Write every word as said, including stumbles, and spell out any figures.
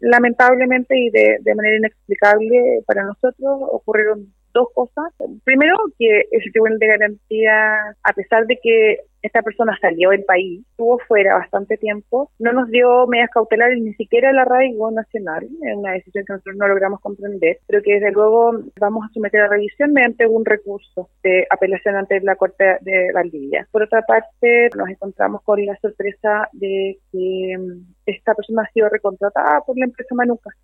Lamentablemente y de, de manera inexplicable para nosotros ocurrieron dos cosas. Primero, que el Tribunal de Garantía, a pesar de que esta persona salió del país, estuvo fuera bastante tiempo, no nos dio medidas cautelares, ni siquiera el arraigo nacional, es una decisión que nosotros no logramos comprender, pero que desde luego vamos a someter a revisión mediante un recurso de apelación ante la Corte de Valdivia. Por otra parte, nos encontramos con la sorpresa de que esta persona ha sido recontratada por la empresa Manuka.